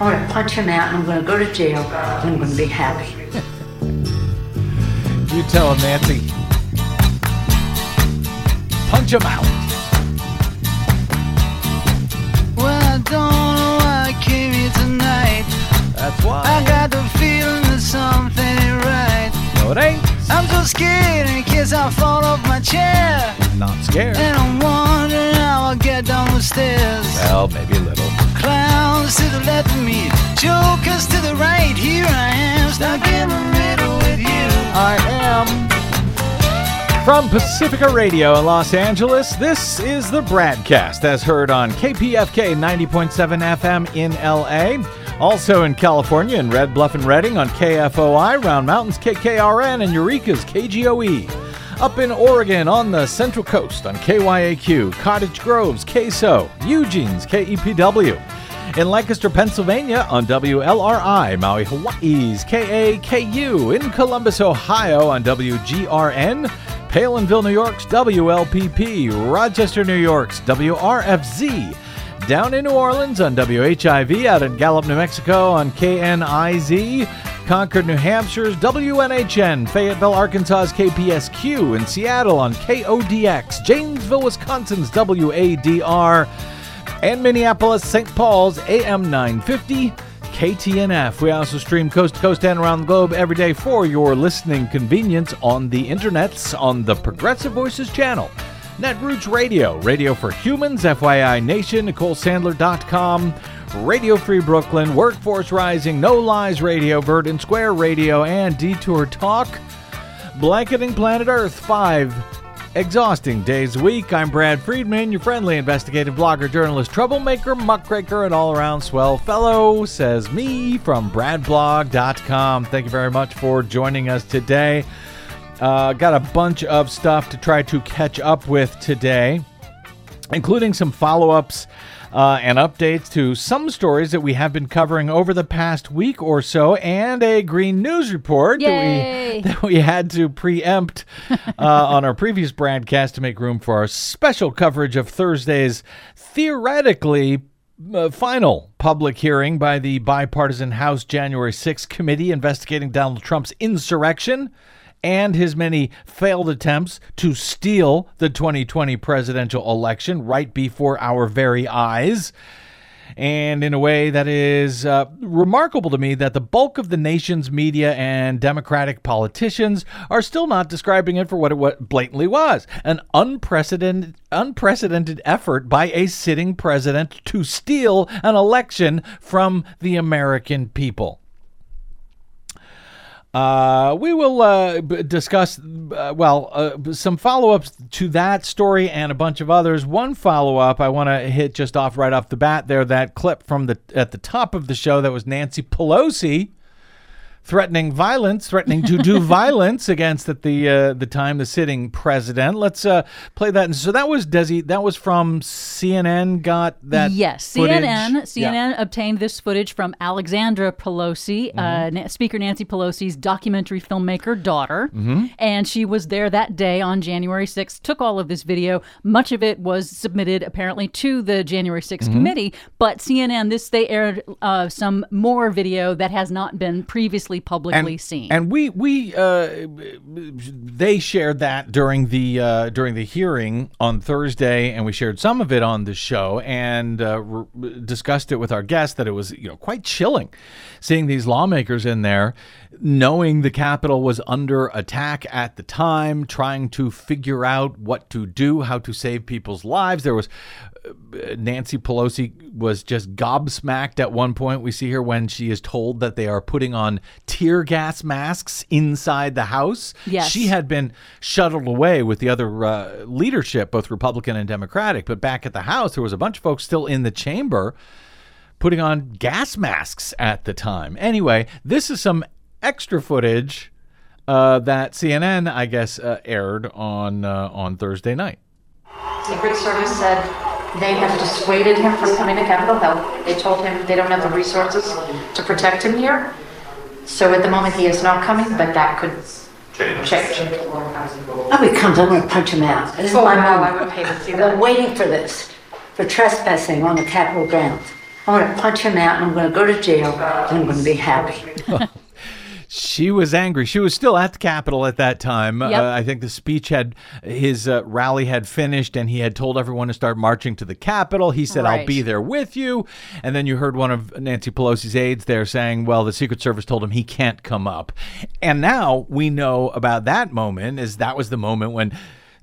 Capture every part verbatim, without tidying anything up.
I'm going to punch him out, and I'm going to go to jail, and I'm going to be happy. You tell him, Nancy. Punch him out. Well, I don't know why I came here tonight. That's why. I got the feeling that something ain't right. No, it ain't. I'm so scared in case I fall off my chair. Not scared. And I'm wondering how I'll get down the stairs. Well, maybe a little. Clowns to the left of me, jokers to the right. Here I am, stuck in the middle with you. I am. From Pacifica Radio in Los Angeles, this is the Bradcast, as heard on K P F K ninety point seven F M in L A. Also in California in Red Bluff and Redding on K F O I, Round Mountains K K R N, and Eureka's K G O E. Up in Oregon on the Central Coast on K Y A Q, Cottage Grove's K S O, Eugene's K E P W. In Lancaster, Pennsylvania on W L R I, Maui, Hawaii's K A K U. In Columbus, Ohio on W G R N, Palinville, New York's W L P P, Rochester, New York's W R F Z. Down in New Orleans on W H I V, out in Gallup, New Mexico on K N I Z, Concord, New Hampshire's W N H N, Fayetteville, Arkansas's K P S Q, in Seattle on K O D X, Janesville, Wisconsin's W A D R, and Minneapolis, Saint Paul's A M nine fifty, K T N F. We also stream coast to coast and around the globe every day for your listening convenience on the internets on the Progressive Voices channel. Netroots Radio, Radio for Humans, F Y I Nation, Nicole Sandler dot com, Radio Free Brooklyn, Workforce Rising, No Lies Radio, Verdant Square Radio, and Detour Talk. Blanketing Planet Earth, five exhausting days a week. I'm Brad Friedman, your friendly investigative blogger, journalist, troublemaker, muckraker, and all-around swell fellow, says me from brad blog dot com. Thank you very much for joining us today. Uh, got a bunch of stuff to try to catch up with today, including some follow-ups uh, and updates to some stories that we have been covering over the past week or so, and a green news report that we, that we had to preempt uh, on our previous broadcast to make room for our special coverage of Thursday's theoretically uh, final public hearing by the bipartisan House January sixth committee investigating Donald Trump's insurrection and his many failed attempts to steal the twenty twenty presidential election right before our very eyes. And in a way that is uh, remarkable to me that the bulk of the nation's media and Democratic politicians are still not describing it for what it what blatantly was, an unprecedented, unprecedented effort by a sitting president to steal an election from the American people. Uh, we will uh, b- discuss, uh, well, uh, some follow-ups to that story and a bunch of others. One follow-up I want to hit just off right off the bat there, that clip from the at the top of the show that was Nancy Pelosi threatening violence, threatening to do violence against at the uh, the time the sitting president. Let's uh, play that. And so that was Desi. That was from C N N. Got that? Yes, footage? C N N. C N N yeah. obtained this footage from Alexandra Pelosi, mm-hmm. uh, Na- Speaker Nancy Pelosi's documentary filmmaker daughter, mm-hmm. and she was there that day on January sixth. Took all of this video. Much of it was submitted apparently to the January sixth mm-hmm. committee, but C N N this they aired uh, some more video that has not been previously publicly and, seen. And we we uh, they shared that during the uh, during the hearing on Thursday, and we shared some of it on the show and uh, re- discussed it with our guests that it was you know quite chilling seeing these lawmakers in there, knowing the Capitol was under attack at the time, trying to figure out what to do, how to save people's lives. There was Nancy Pelosi was just gobsmacked at one point. We see her when she is told that they are putting on tear gas masks inside the House. Yes. She had been shuttled away with the other uh, leadership, both Republican and Democratic. But back at the House, there was a bunch of folks still in the chamber putting on gas masks at the time. Anyway, this is some extra footage uh, that C N N, I guess, uh, aired on uh, on Thursday night. Secret Service said they have dissuaded him from coming to Capitol Hill. They told him they don't have the resources to protect him here. So at the moment he is not coming, but that could change. Oh, he comes, I'm going to punch him out. Oh, no, I wouldn't pay to see that. I'm waiting for this, for trespassing on the Capitol grounds. I'm going to punch him out, and I'm going to go to jail, and I'm going to be happy. She was angry. She was still at the Capitol at that time. Yep. Uh, I think the speech had, his uh, rally had finished, and he had told everyone to start marching to the Capitol. He said, I'll Right. be there with you. And then you heard one of Nancy Pelosi's aides there saying, well, the Secret Service told him he can't come up. And now we know about that moment, is that was the moment when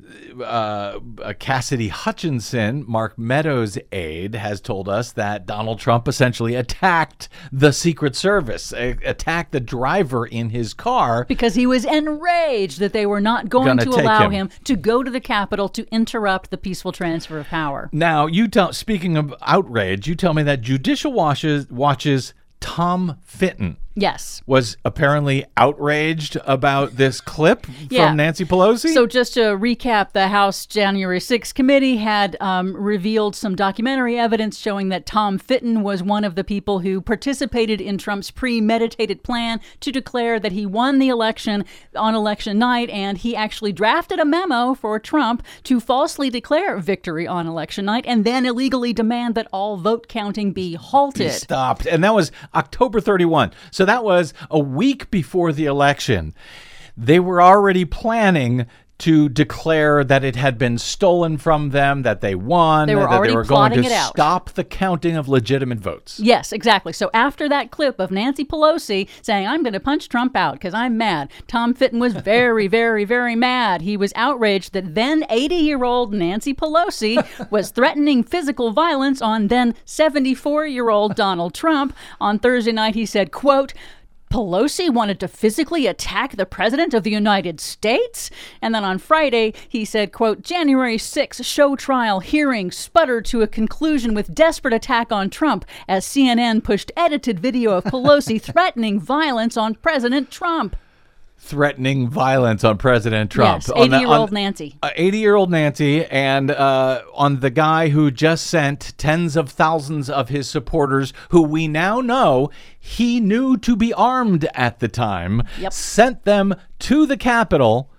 Uh, Cassidy Hutchinson, Mark Meadows' aide, has told us that Donald Trump essentially attacked the Secret Service, a- attacked the driver in his car. Because he was enraged that they were not going Gonna to take allow him. him. to go to the Capitol to interrupt the peaceful transfer of power. Now, you tell. Speaking of outrage, you tell me that Judicial Watch's, Watch's Tom Fitton Yes. was apparently outraged about this clip Yeah. from Nancy Pelosi. So just to recap, the House January sixth committee had um, revealed some documentary evidence showing that Tom Fitton was one of the people who participated in Trump's premeditated plan to declare that he won the election on election night, and he actually drafted a memo for Trump to falsely declare victory on election night and then illegally demand that all vote counting be halted. Stopped. And that was October thirty-first. So that was a week before the election. They were already planning to declare that it had been stolen from them, that they won, They were that already they were going plotting to it out. stop the counting of legitimate votes. Yes, exactly. So after that clip of Nancy Pelosi saying, I'm going to punch Trump out because I'm mad, Tom Fitton was very, very, very mad. He was outraged that then eighty-year-old Nancy Pelosi was threatening physical violence on then seventy-four-year-old Donald Trump. On Thursday night, he said, quote, Pelosi wanted to physically attack the president of the United States? And then on Friday, he said, quote, January sixth show trial hearing sputtered to a conclusion with desperate attack on Trump as C N N pushed edited video of Pelosi threatening violence on President Trump. Threatening violence on President Trump. Yes, On the- eighty-year-old on- Nancy. Uh, eighty-year-old Nancy, and uh, on the guy who just sent tens of thousands of his supporters, who we now know he knew to be armed at the time, Yep. sent them to the Capitol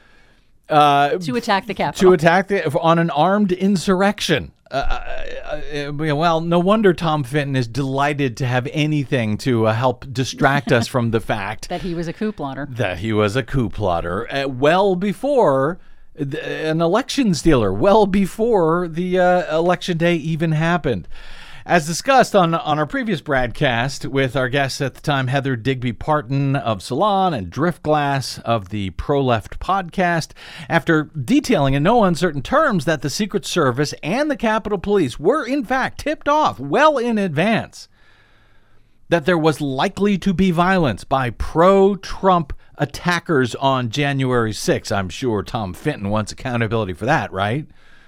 uh, To attack the Capitol. to attack the, on an armed insurrection. Uh, uh, uh, well, no wonder Tom Fitton is delighted to have anything to uh, help distract us from the fact that he was a coup plotter. that he was a coup plotter uh, well before th- an election stealer, well before the uh, election day even happened. As discussed on, on our previous broadcast with our guests at the time, Heather Digby Parton of Salon and Driftglass of the Pro-Left podcast, after detailing in no uncertain terms that the Secret Service and the Capitol Police were in fact tipped off well in advance that there was likely to be violence by pro-Trump attackers on January sixth. I'm sure Tom Fitton wants accountability for that, right?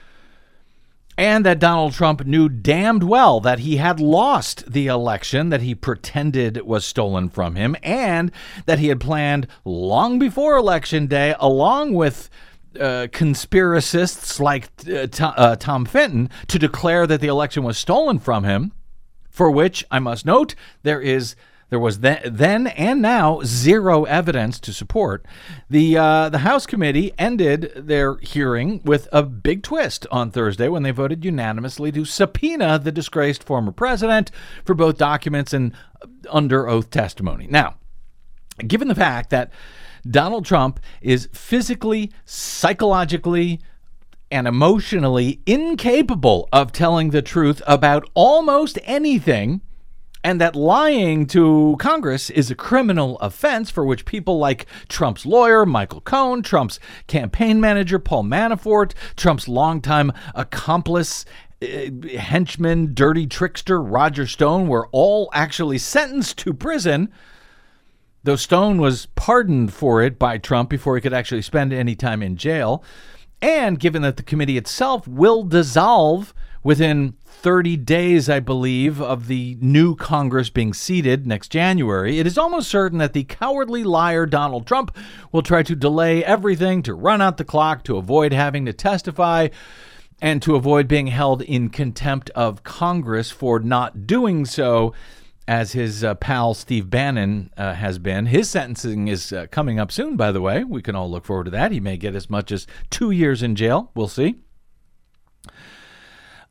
And that Donald Trump knew damned well that he had lost the election that he pretended was stolen from him, and that he had planned long before Election Day, along with uh, conspiracists like uh, Tom, uh, Tom Fitton, to declare that the election was stolen from him, for which, I must note, there is There was th- then and now zero evidence to support. The uh, the House committee ended their hearing with a big twist on Thursday when they voted unanimously to subpoena the disgraced former president for both documents and under oath testimony. Now, given the fact that Donald Trump is physically, psychologically, and emotionally incapable of telling the truth about almost anything, and that lying to Congress is a criminal offense for which people like Trump's lawyer, Michael Cohen, Trump's campaign manager, Paul Manafort, Trump's longtime accomplice, uh, henchman, dirty trickster, Roger Stone, were all actually sentenced to prison, though Stone was pardoned for it by Trump before he could actually spend any time in jail. And given that the committee itself will dissolve within thirty days, I believe, of the new Congress being seated next January, it is almost certain that the cowardly liar Donald Trump will try to delay everything to run out the clock, to avoid having to testify, and to avoid being held in contempt of Congress for not doing so, as his uh, pal Steve Bannon uh, has been. His sentencing is uh, coming up soon, by the way. We can all look forward to that. He may get as much as two years in jail. We'll see.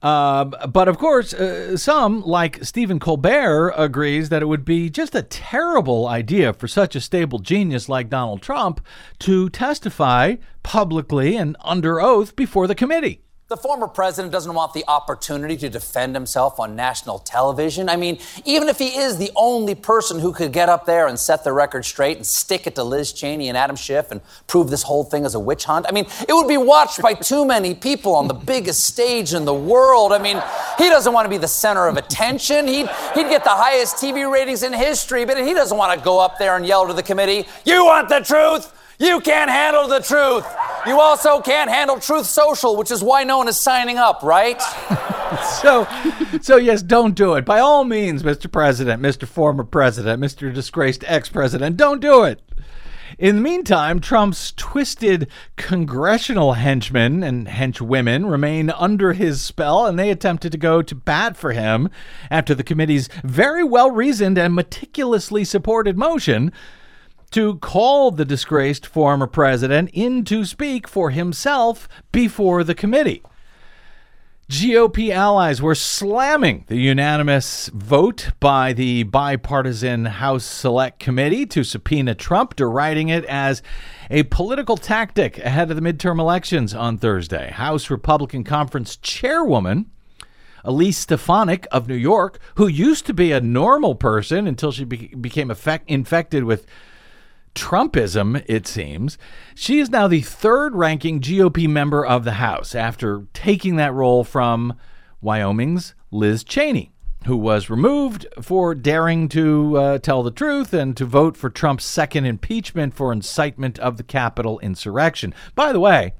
Uh, but of course, uh, some, like Stephen Colbert, agrees that it would be just a terrible idea for such a stable genius like Donald Trump to testify publicly and under oath before the committee. The former president doesn't want the opportunity to defend himself on national television. I mean, even if he is the only person who could get up there and set the record straight and stick it to Liz Cheney and Adam Schiff and prove this whole thing is a witch hunt, I mean, it would be watched by too many people on the biggest stage in the world. I mean, he doesn't want to be the center of attention. He'd, he'd get the highest T V ratings in history, but he doesn't want to go up there and yell to the committee, "You want the truth? You can't handle the truth. You also can't handle Truth Social," which is why no one is signing up, right? so, so yes, don't do it. By all means, Mister President, Mister Former President, Mister Disgraced Ex-President, don't do it. In the meantime, Trump's twisted congressional henchmen and henchwomen remain under his spell, and they attempted to go to bat for him after the committee's very well-reasoned and meticulously supported motion to call the disgraced former president in to speak for himself before the committee. G O P allies were slamming the unanimous vote by the bipartisan House Select Committee to subpoena Trump, deriding it as a political tactic ahead of the midterm elections on Thursday. House Republican Conference chairwoman Elise Stefanik of New York, who used to be a normal person until she be- became effect- infected with Trumpism, it seems. She is now the third-ranking G O P member of the House after taking that role from Wyoming's Liz Cheney, who was removed for daring to uh, tell the truth and to vote for Trump's second impeachment for incitement of the Capitol insurrection. By the way,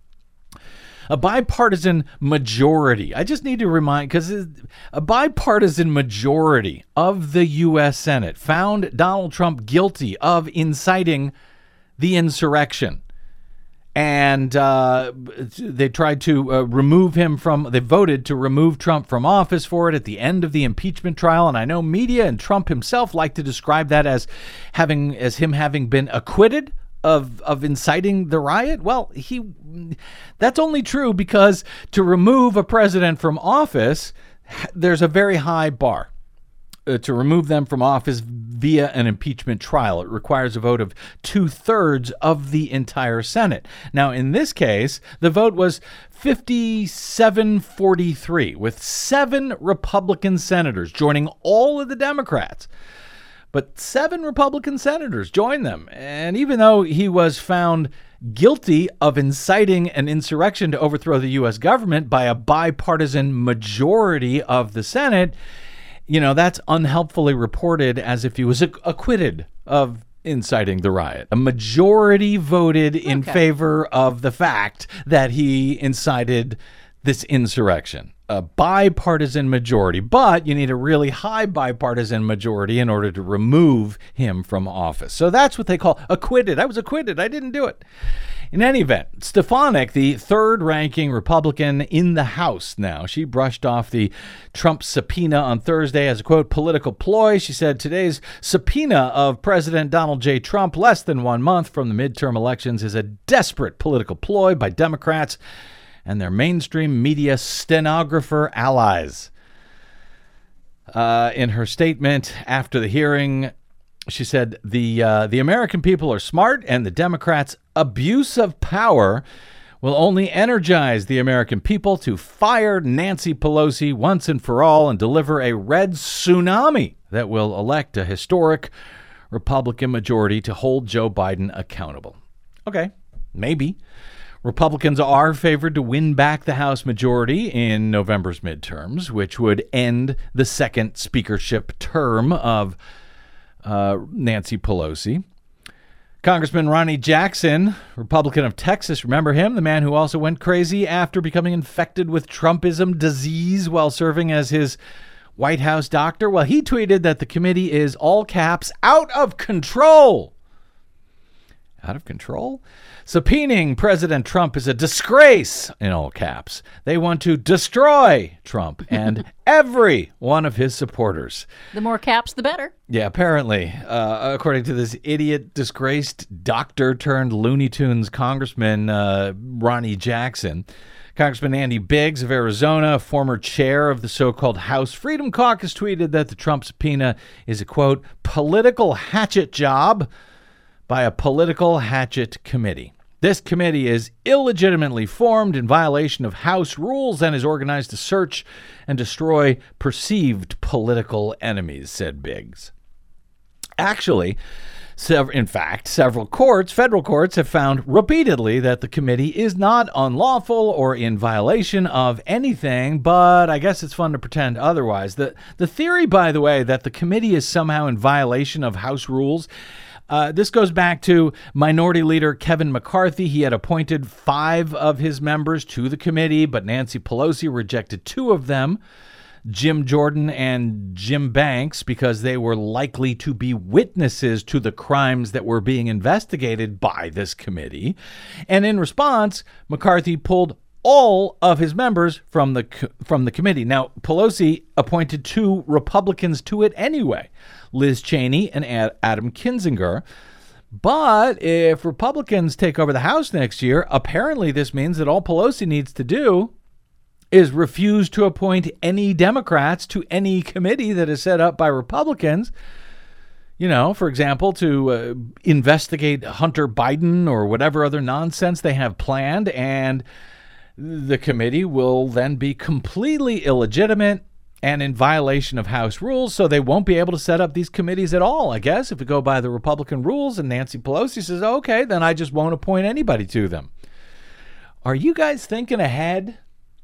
a bipartisan majority. I just need to remind, because a bipartisan majority of the U S Senate found Donald Trump guilty of inciting the insurrection. And uh, they tried to uh, remove him from, they voted to remove Trump from office for it at the end of the impeachment trial. And I know media and Trump himself like to describe that as having, as him having been acquitted of of inciting the riot. Well, he that's only true because to remove a president from office, there's a very high bar. Uh, to remove them from office via an impeachment trial, it requires a vote of two-thirds of the entire Senate. Now, in this case, the vote was fifty-seven forty-three, with seven Republican senators joining all of the Democrats. But seven Republican senators joined them. And even though he was found guilty of inciting an insurrection to overthrow the U S government by a bipartisan majority of the Senate, you know, that's unhelpfully reported as if he was acquitted of inciting the riot. A majority voted in Okay. favor of the fact that he incited this insurrection. A bipartisan majority, but you need a really high bipartisan majority in order to remove him from office. So that's what they call acquitted. I was acquitted. I didn't do it. In any event, Stefanik, the third-ranking Republican in the House now, she brushed off the Trump subpoena on Thursday as a, quote, political ploy. She said today's subpoena of President Donald J. Trump less than one month from the midterm elections is a desperate political ploy by Democrats and their mainstream media stenographer allies. Uh, in her statement after the hearing, she said, the uh, the American people are smart, and the Democrats' abuse of power will only energize the American people to fire Nancy Pelosi once and for all and deliver a red tsunami that will elect a historic Republican majority to hold Joe Biden accountable. Okay, maybe. Republicans are favored to win back the House majority in November's midterms, which would end the second speakership term of uh, Nancy Pelosi. Congressman Ronnie Jackson, Republican of Texas, remember him? The man who also went crazy after becoming infected with Trumpism disease while serving as his White House doctor. Well, he tweeted that the committee is, all caps, out of control. Out of control? Subpoenaing President Trump is a disgrace, in all caps. They want to destroy Trump and every one of his supporters. The more caps, the better. Yeah, apparently, uh, according to this idiot, disgraced doctor turned Looney Tunes Congressman uh, Ronnie Jackson, Congressman Andy Biggs of Arizona, former chair of the so-called House Freedom Caucus, tweeted that the Trump subpoena is a, quote, political hatchet job by a political hatchet committee. This committee is illegitimately formed in violation of House rules and is organized to search and destroy perceived political enemies, said Biggs. Actually, sev- in fact, several courts, federal courts, have found repeatedly that the committee is not unlawful or in violation of anything, but I guess it's fun to pretend otherwise. The, the theory, by the way, that the committee is somehow in violation of House rules, Uh, this goes back to Minority Leader Kevin McCarthy. He had appointed five of his members to the committee, but Nancy Pelosi rejected two of them, Jim Jordan and Jim Banks, because they were likely to be witnesses to the crimes that were being investigated by this committee. And in response, McCarthy pulled all of his members from the from the committee. Now, Pelosi appointed two Republicans to it anyway, Liz Cheney and Ad- Adam Kinzinger. But if Republicans take over the House next year, apparently this means that all Pelosi needs to do is refuse to appoint any Democrats to any committee that is set up by Republicans. You know, for example, to uh, investigate Hunter Biden or whatever other nonsense they have planned, and the committee will then be completely illegitimate and in violation of House rules, so they won't be able to set up these committees at all, I guess, if we go by the Republican rules. And Nancy Pelosi says, okay, then I just won't appoint anybody to them. Are you guys thinking ahead?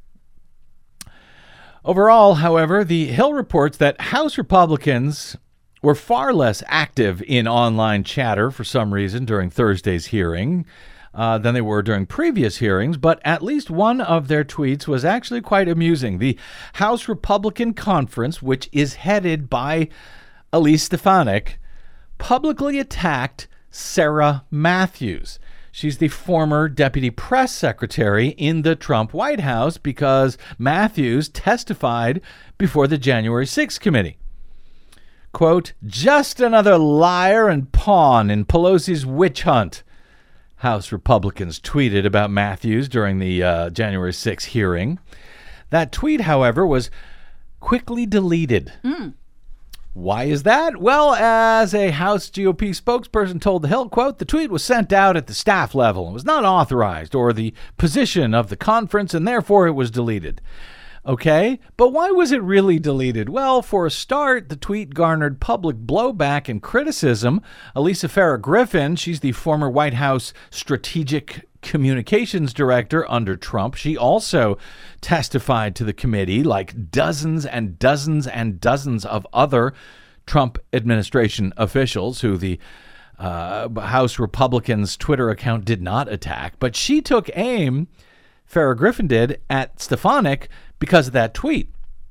Overall, however, the Hill reports that House Republicans were far less active in online chatter for some reason during Thursday's hearing Uh, than they were during previous hearings, but at least one of their tweets was actually quite amusing. The House Republican Conference, which is headed by Elise Stefanik, publicly attacked Sarah Matthews. She's the former deputy press secretary in the Trump White House because Matthews testified before the January sixth committee. Quote, just another liar and pawn in Pelosi's witch hunt, House Republicans tweeted about Matthews during the uh, January sixth hearing. That tweet, however, was quickly deleted. Mm. Why is that? Well, as a House G O P spokesperson told the Hill, quote, the tweet was sent out at the staff level and was not authorized or the position of the conference, and therefore it was deleted. Okay, but why was it really deleted? Well, for a start, the tweet garnered public blowback and criticism. Elisa Farrah Griffin, she's the former White House strategic communications director under Trump. She also testified to the committee, like dozens and dozens and dozens of other Trump administration officials who the uh, House Republicans' Twitter account did not attack. But she took aim, Farrah Griffin did, at Stefanik because of that tweet.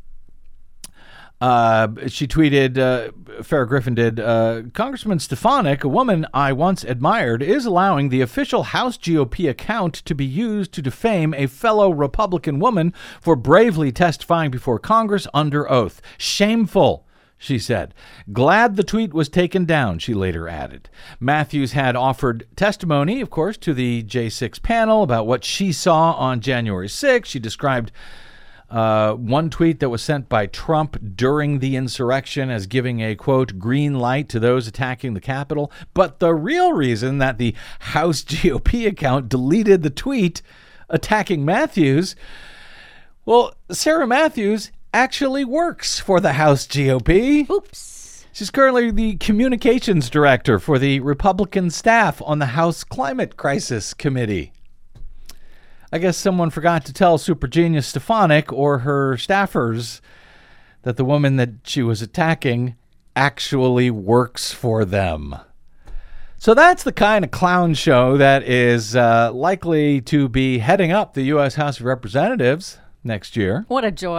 Uh, she tweeted, uh, Farrah Griffin did, uh, Congressman Stefanik, a woman I once admired, is allowing the official House G O P account to be used to defame a fellow Republican woman for bravely testifying before Congress under oath. Shameful, she said. Glad the tweet was taken down, she later added. Matthews had offered testimony, of course, to the J six panel about what she saw on January sixth. She described Uh, one tweet that was sent by Trump during the insurrection as giving a, quote, green light to those attacking the Capitol. But the real reason that the House G O P account deleted the tweet attacking Matthews, well, Sarah Matthews actually works for the House G O P. Oops. She's currently the communications director for the Republican staff on the House Climate Crisis Committee. I guess someone forgot to tell super genius Stefanik or her staffers that the woman that she was attacking actually works for them. So that's the kind of clown show that is uh, likely to be heading up the U S House of Representatives next year. What a joy.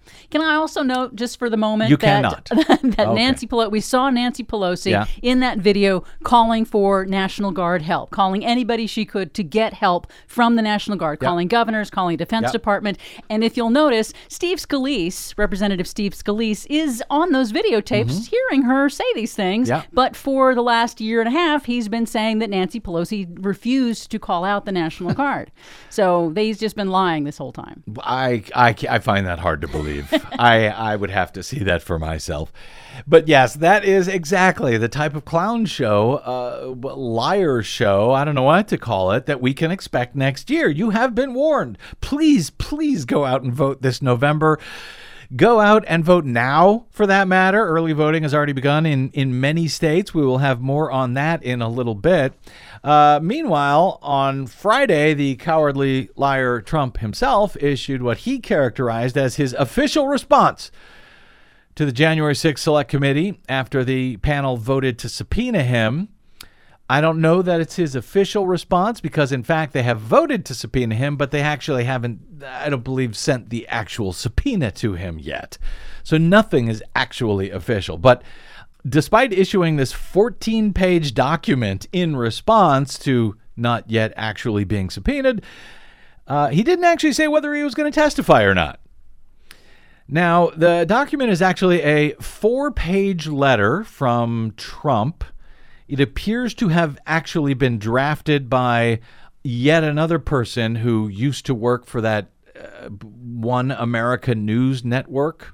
Can I also note, just for the moment, You that, cannot. that Okay. Nancy Pelosi, we saw Nancy Pelosi Yeah. in that video calling for National Guard help, calling anybody she could to get help from the National Guard, calling governors, calling Defense Yep. Department. And if you'll notice, Steve Scalise, Representative Steve Scalise, is on those videotapes hearing her say these things. Yeah. But for the last year and a half, he's been saying that Nancy Pelosi refused to call out the National Guard. So he's just been lying this whole time. I, I, ca- I find that hard to believe. I, I would have to see that for myself. But yes, that is exactly the type of clown show, uh, liar show, I don't know what to call it, that we can expect next year. You have been warned. Please, please go out and vote this November. Go out and vote now, for that matter. Early voting has already begun in, in many states. We will have more on that in a little bit. Uh, meanwhile, on Friday, the cowardly liar Trump himself issued what he characterized as his official response to the January sixth Select Committee after the panel voted to subpoena him. I don't know that it's his official response because, in fact, they have voted to subpoena him, but they actually haven't, I don't believe, sent the actual subpoena to him yet. So nothing is actually official. But despite issuing this fourteen-page document in response to not yet actually being subpoenaed, uh, he didn't actually say whether he was going to testify or not. Now, the document is actually a four-page letter from Trump. It appears to have actually been drafted by yet another person who used to work for that uh, One America News Network,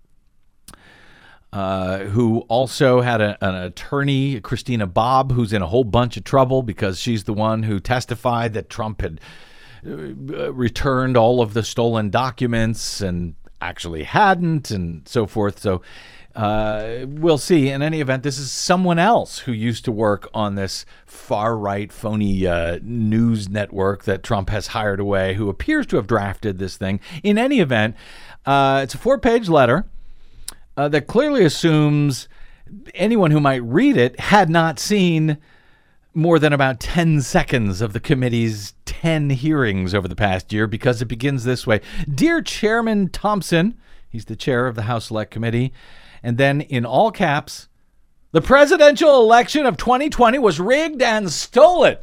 uh, who also had a, an attorney, Christina Bobb, who's in a whole bunch of trouble because she's the one who testified that Trump had uh, returned all of the stolen documents and actually hadn't, and so forth. So uh, we'll see. In any event, this is someone else who used to work on this far-right phony uh, news network that Trump has hired away, who appears to have drafted this thing. In any event, uh, it's a four-page letter uh, that clearly assumes anyone who might read it had not seen more than about ten seconds of the committee's ten hearings over the past year, because it begins this way. Dear Chairman Thompson, he's the chair of the House Select Committee, and then in all caps, the presidential election of twenty twenty was rigged and stolen.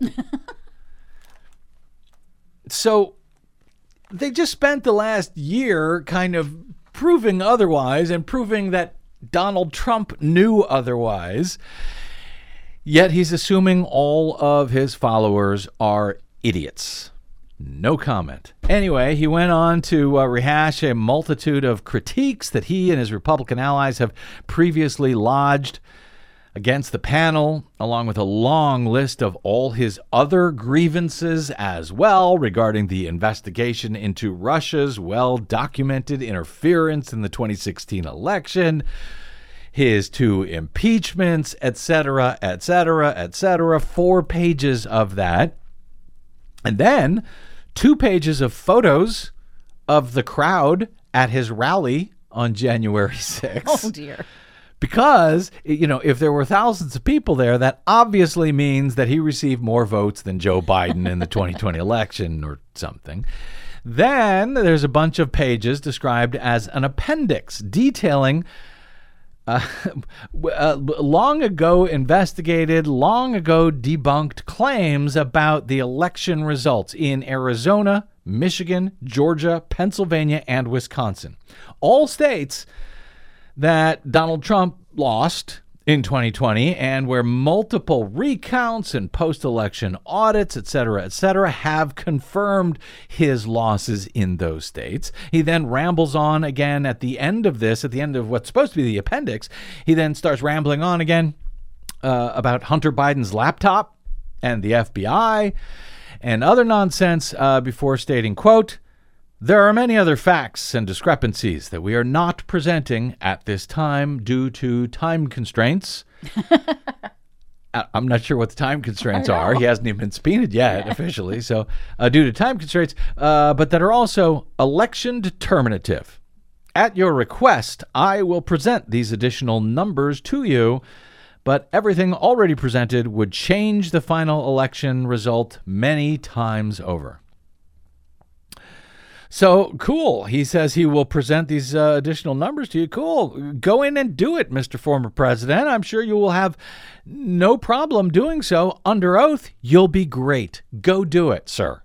So they just spent the last year kind of proving otherwise and proving that Donald Trump knew otherwise. Yet he's assuming all of his followers are idiots. No comment. Anyway, he went on to uh, rehash a multitude of critiques that he and his Republican allies have previously lodged against the panel, along with a long list of all his other grievances as well regarding the investigation into Russia's well-documented interference in the twenty sixteen election, his two impeachments, et cetera, et cetera, et cetera. Four pages of that. And then two pages of photos of the crowd at his rally on January sixth. Oh, dear. Because, you know, if there were thousands of people there, that obviously means that he received more votes than Joe Biden in the twenty twenty election or something. Then there's a bunch of pages described as an appendix detailing Uh, uh, long ago investigated, long ago debunked claims about the election results in Arizona, Michigan, Georgia, Pennsylvania, and Wisconsin. All states that Donald Trump lost in twenty twenty, and where multiple recounts and post-election audits, et cetera, et cetera, have confirmed his losses in those states. He then rambles on again at the end of this, at the end of what's supposed to be the appendix. He then starts rambling on again uh, about Hunter Biden's laptop and the F B I and other nonsense uh, before stating, quote, "There are many other facts and discrepancies that we are not presenting at this time due to time constraints." I'm not sure what the time constraints are. He hasn't even been subpoenaed yet officially. So uh, due to time constraints, uh, but that are also election determinative. At your request, I will present these additional numbers to you, but everything already presented would change the final election result many times over. So, cool. He says he will present these uh, additional numbers to you. Cool. Go in and do it, Mister Former President. I'm sure you will have no problem doing so. Under oath, you'll be great. Go do it, sir.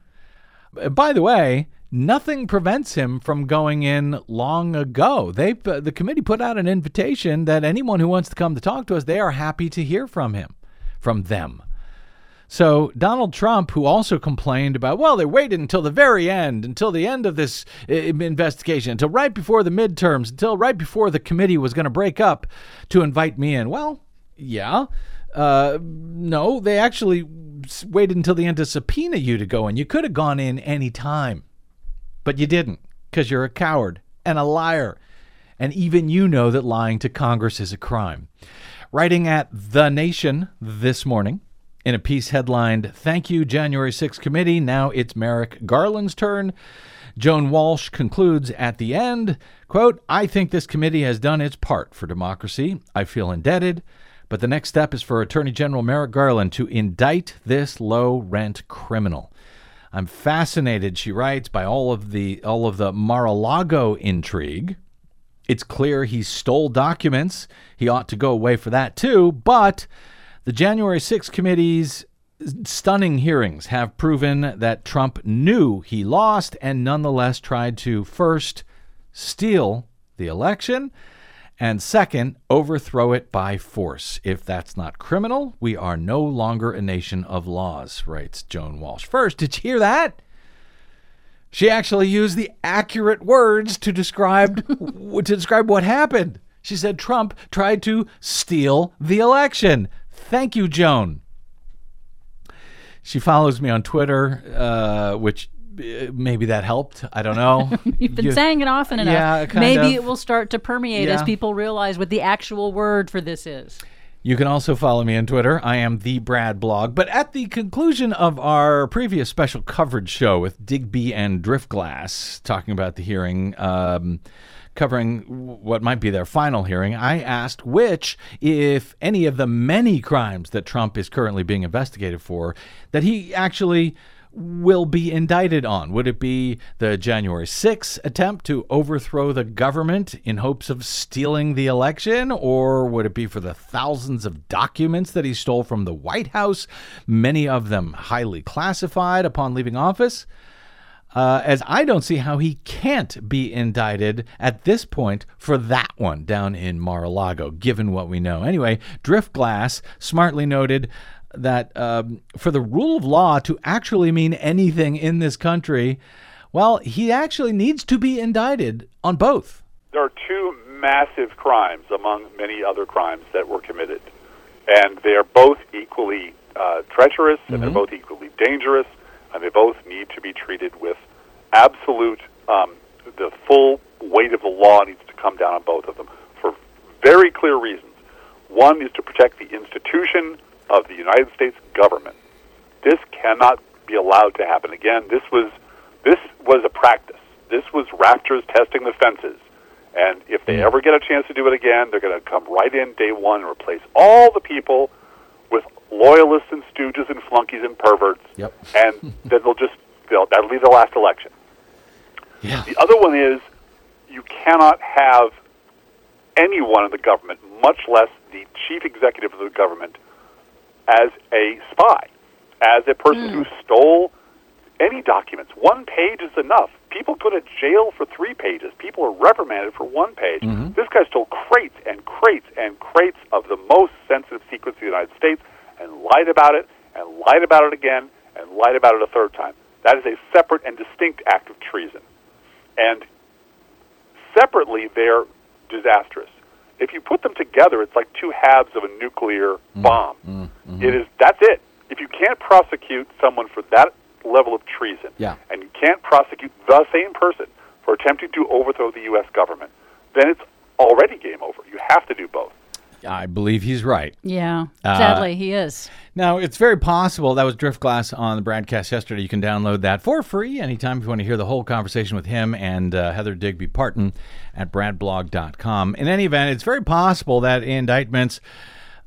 By the way, nothing prevents him from going in long ago. They, uh, the committee put out an invitation that anyone who wants to come to talk to us, they are happy to hear from him, from them. So Donald Trump, who also complained about, well, they waited until the very end, until the end of this uh, investigation, until right before the midterms, until right before the committee was going to break up to invite me in. Well, yeah. Uh, no, they actually waited until the end to subpoena you to go in. You could have gone in any time, but you didn't because you're a coward and a liar. And even you know that lying to Congress is a crime. Writing at The Nation this morning, in a piece headlined, "Thank you, January sixth Committee. Now it's Merrick Garland's turn." Joan Walsh concludes at the end, quote, "I think this committee has done its part for democracy. I feel indebted. But the next step is for Attorney General Merrick Garland to indict this low-rent criminal. I'm fascinated," she writes, "by all of the all of the Mar-a-Lago intrigue. It's clear he stole documents. He ought to go away for that too, but the January sixth Committee's stunning hearings have proven that Trump knew he lost and nonetheless tried to, first, steal the election, and second, overthrow it by force. If that's not criminal, we are no longer a nation of laws," writes Joan Walsh. First, did you hear that? She actually used the accurate words to describe to describe what happened. She said Trump tried to steal the election. Thank you, Joan. She follows me on Twitter, uh, which uh, maybe that helped. I don't know. You've been you, saying it often enough. Yeah, kind maybe of. it will start to permeate Yeah. as people realize what the actual word for this is. You can also follow me on Twitter. I am the Brad Blog. But at the conclusion of our previous special coverage show with Digby and Driftglass, talking about the hearing, um, covering what might be their final hearing, I asked which, if any of the many crimes that Trump is currently being investigated for, that he actually will be indicted on. Would it be the January sixth attempt to overthrow the government in hopes of stealing the election? Or would it be for the thousands of documents that he stole from the White House, many of them highly classified upon leaving office? Uh, as I don't see how he can't be indicted at this point for that one down in Mar-a-Lago, given what we know. Anyway, Driftglass smartly noted that um, for the rule of law to actually mean anything in this country, well, he actually needs to be indicted on both. There are two massive crimes among many other crimes that were committed, and they are both equally uh, treacherous, and mm-hmm. they're both equally dangerous, and they both need to be treated with absolute, um, the full weight of the law needs to come down on both of them for very clear reasons. One is to protect the institution of the United States government. This cannot be allowed to happen again. This was this was a practice. This was Raptors testing the fences. And if they ever get a chance to do it again, they're going to come right in day one and replace all the people with loyalists and stooges and flunkies and perverts. Yep. And then they'll just, they'll, that'll be the last election. Yeah. The other one is you cannot have anyone in the government, much less the chief executive of the government, as a spy, as a person mm. who stole any documents. One page is enough. People go to jail for three pages. People are reprimanded for one page. Mm-hmm. This guy stole crates and crates and crates of the most sensitive secrets of the United States and lied about it and lied about it again and lied about it a third time. That is a separate and distinct act of treason. And separately, they're disastrous. If you put them together, it's like two halves of a nuclear mm. bomb. Mm-hmm. It is, that's it. If you can't prosecute someone for that level of treason, yeah. and you can't prosecute the same person for attempting to overthrow the U S government, then it's already game over. You have to do both. I believe he's right. Yeah, sadly, uh, he is. Now, it's very possible. That was Driftglass on the broadcast yesterday. You can download that for free anytime if you want to hear the whole conversation with him and uh, Heather Digby Parton at brad blog dot com. In any event, it's very possible that indictments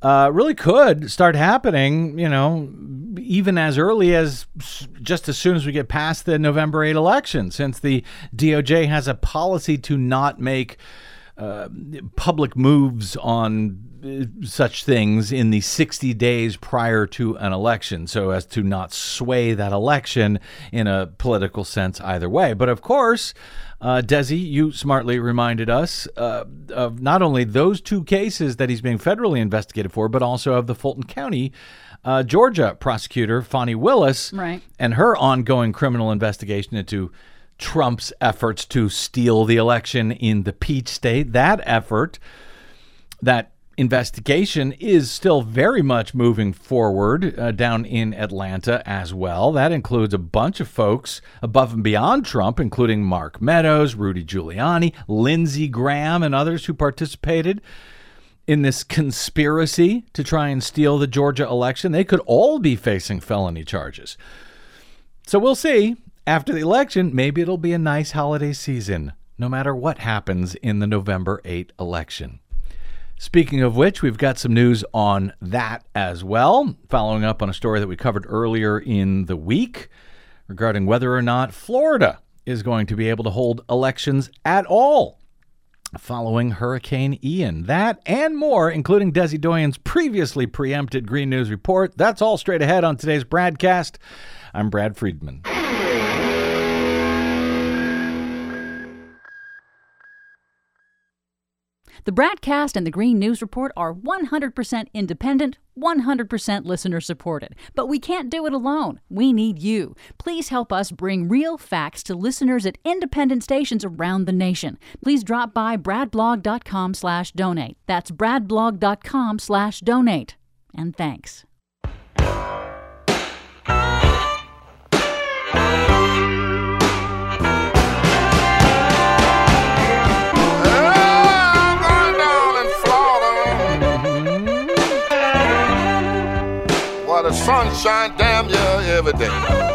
uh, really could start happening, you know, even as early as just as soon as we get past the November eighth election, since the D O J has a policy to not make uh, public moves on such things in the sixty days prior to an election, so as to not sway that election in a political sense either way. But of course, uh, Desi, you smartly reminded us uh, of not only those two cases that he's being federally investigated for, but also of the Fulton County, uh, Georgia prosecutor, Fani Willis, right, and her ongoing criminal investigation into Trump's efforts to steal the election in the Peach State. That effort, that investigation is still very much moving forward uh, down in Atlanta as well. That includes a bunch of folks above and beyond Trump, including Mark Meadows, Rudy Giuliani, Lindsey Graham, and others who participated in this conspiracy to try and steal the Georgia election. They could all be facing felony charges. So we'll see. After the election, maybe it'll be a nice holiday season, no matter what happens in the November eighth election. Speaking of which, we've got some news on that as well, following up on a story that we covered earlier in the week regarding whether or not Florida is going to be able to hold elections at all following Hurricane Ian. That and more, including Desi Doyen's previously preempted Green News report. That's all straight ahead on today's BradCast. I'm Brad Friedman. The BradCast and the Green News Report are one hundred percent independent, one hundred percent listener supported. But we can't do it alone. We need you. Please help us bring real facts to listeners at independent stations around the nation. Please drop by bradblog.com slash donate. That's bradblog.com slash donate. And thanks. The sunshine damn you every day.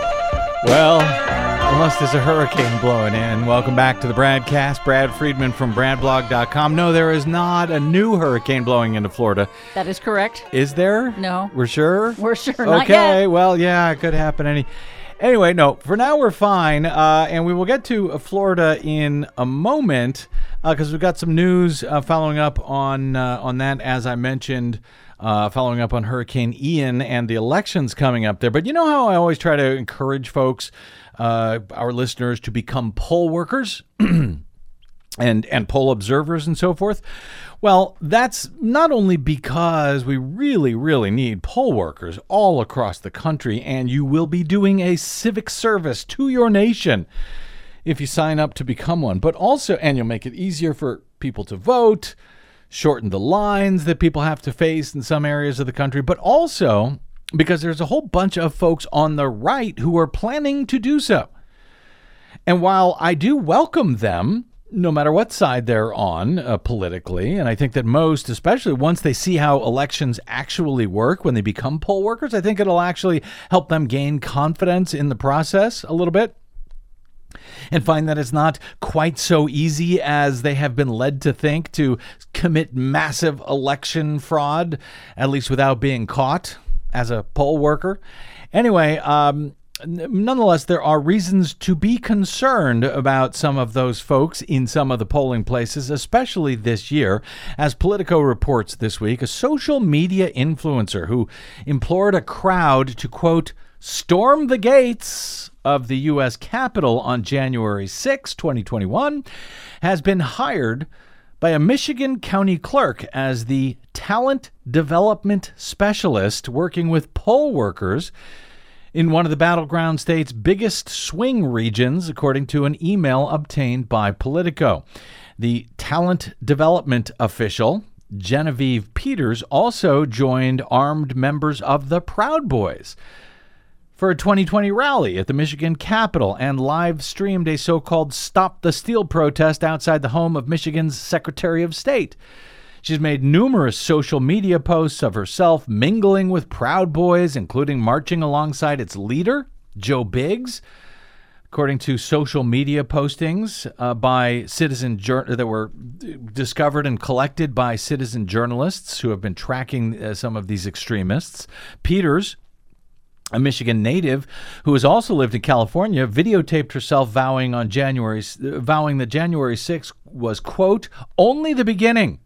Well, unless there's a hurricane blowing in. Welcome back to the BradCast. Brad Friedman from bradblog dot com. No, there is not a new hurricane blowing into Florida. That is correct. Is there? No. We're sure? We're sure. Not okay, yet. Well, yeah, it could happen any. Anyway, no, for now we're fine, uh, and we will get to Florida in a moment because uh, we've got some news uh, following up on uh, on that, as I mentioned. Uh, following up on Hurricane Ian and the elections coming up there. But you know how I always try to encourage folks, uh, our listeners, to become poll workers and and poll observers and so forth? Well, that's not only because we really, really need poll workers all across the country, and you will be doing a civic service to your nation if you sign up to become one, but also, and you'll make it easier for people to vote, shorten the lines that people have to face in some areas of the country, but also because there's a whole bunch of folks on the right who are planning to do so. And while I do welcome them, no matter what side they're on uh, politically, and I think that most, especially once they see how elections actually work when they become poll workers, I think it'll actually help them gain confidence in the process a little bit, and find that it's not quite so easy as they have been led to think to commit massive election fraud, at least without being caught as a poll worker. Anyway, um, nonetheless, there are reasons to be concerned about some of those folks in some of the polling places, especially this year. As Politico reports this week, a social media influencer who implored a crowd to, quote, storm the gates of the U S Capitol on January sixth, twenty twenty-one, has been hired by a Michigan county clerk as the talent development specialist working with poll workers in one of the battleground state's biggest swing regions, according to an email obtained by Politico. The talent development official, Genevieve Peters, also joined armed members of the Proud Boys for a twenty twenty rally at the Michigan Capitol and live streamed a so-called Stop the Steal protest outside the home of Michigan's Secretary of State. She's made numerous social media posts of herself mingling with Proud Boys, including marching alongside its leader, Joe Biggs. According to social media postings uh, by citizen jur- that were discovered and collected by citizen journalists who have been tracking uh, some of these extremists, Peters, a Michigan native who has also lived in California, videotaped herself vowing on January, vowing that January sixth was, quote, only the beginning.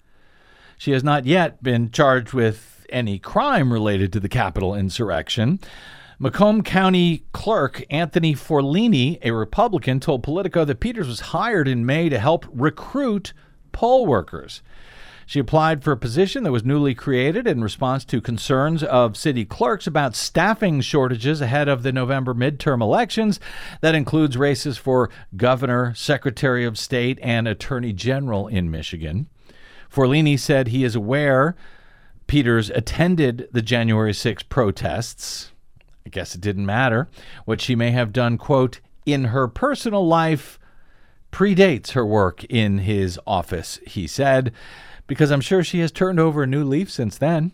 She has not yet been charged with any crime related to the Capitol insurrection. Macomb County Clerk Anthony Forlini, a Republican, told Politico that Peters was hired in May to help recruit poll workers. She applied for a position that was newly created in response to concerns of city clerks about staffing shortages ahead of the November midterm elections. That includes races for governor, secretary of state, and attorney general in Michigan. Forlini said he is aware Peters attended the January sixth protests. I guess it didn't matter. What she may have done, quote, in her personal life predates her work in his office, he said, because I'm sure she has turned over a new leaf since then.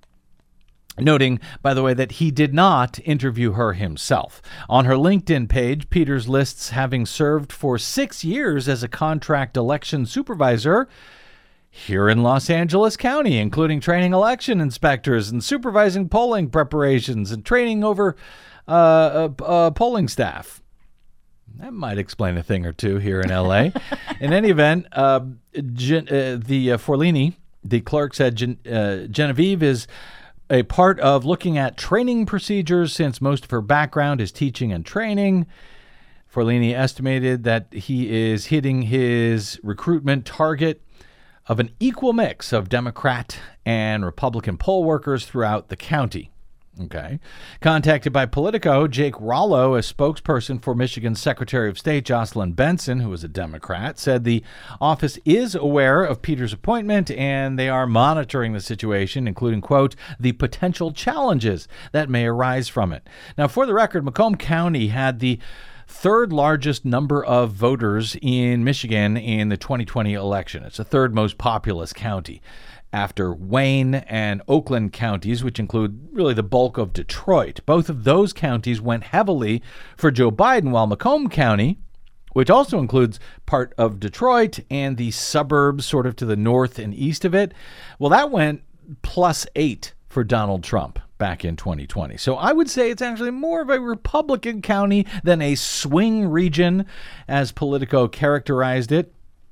Noting, by the way, that he did not interview her himself. On her LinkedIn page, Peters lists having served for six years as a contract election supervisor here in Los Angeles County, including training election inspectors and supervising polling preparations and training over uh, uh, uh, polling staff. That might explain a thing or two here in L A. In any event, uh, Gen- uh, the uh, Forlini, the clerk, said Gen- uh, Genevieve is a part of looking at training procedures since most of her background is teaching and training. Forlini estimated that he is hitting his recruitment target of an equal mix of Democrat and Republican poll workers throughout the county. Okay. Contacted by Politico, Jake Rollo, a spokesperson for Michigan's Secretary of State Jocelyn Benson, who is a Democrat, said the office is aware of Peters' appointment and they are monitoring the situation, including, quote, the potential challenges that may arise from it. Now, for the record, Macomb County had the third largest number of voters in Michigan in the twenty twenty election. It's the third most populous county after Wayne and Oakland counties, which include really the bulk of Detroit. Both of those counties went heavily for Joe Biden, while Macomb County, which also includes part of Detroit and the suburbs sort of to the north and east of it, well, that went plus eight for Donald Trump back in twenty twenty. So I would say it's actually more of a Republican county than a swing region, as Politico characterized it.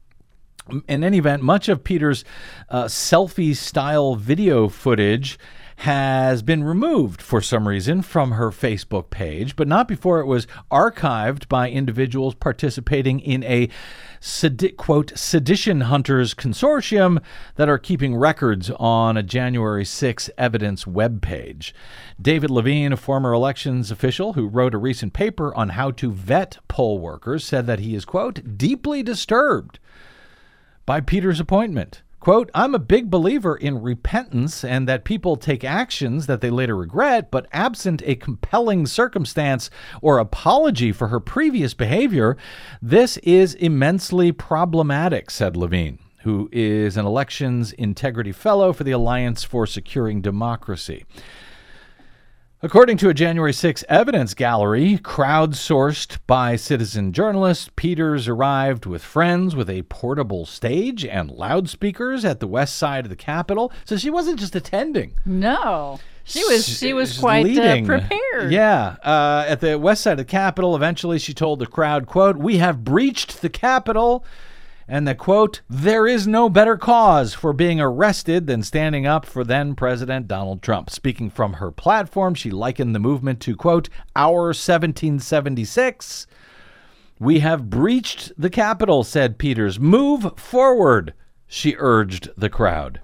In any event, much of Peters' uh, selfie-style video footage has been removed for some reason from her Facebook page, but not before it was archived by individuals participating in a, sedi- quote, sedition hunters consortium that are keeping records on a January sixth evidence webpage. David Levine, a former elections official who wrote a recent paper on how to vet poll workers, said that he is, quote, deeply disturbed by Peters' appointment. Quote, I'm a big believer in repentance and that people take actions that they later regret, but absent a compelling circumstance or apology for her previous behavior, this is immensely problematic, said Levine, who is an elections integrity fellow for the Alliance for Securing Democracy. According to a January sixth evidence gallery crowdsourced by citizen journalists, Peters arrived with friends with a portable stage and loudspeakers at the west side of the Capitol. So she wasn't just attending. No. She was she was She's quite uh, leading. prepared. Yeah. Uh, at the west side of the Capitol, eventually she told the crowd, quote, we have breached the Capitol. And that, quote, there is no better cause for being arrested than standing up for then President Donald Trump. Speaking from her platform, she likened the movement to, quote, our seventeen seventy-six. We have breached the Capitol, said Peters. Move forward, she urged the crowd.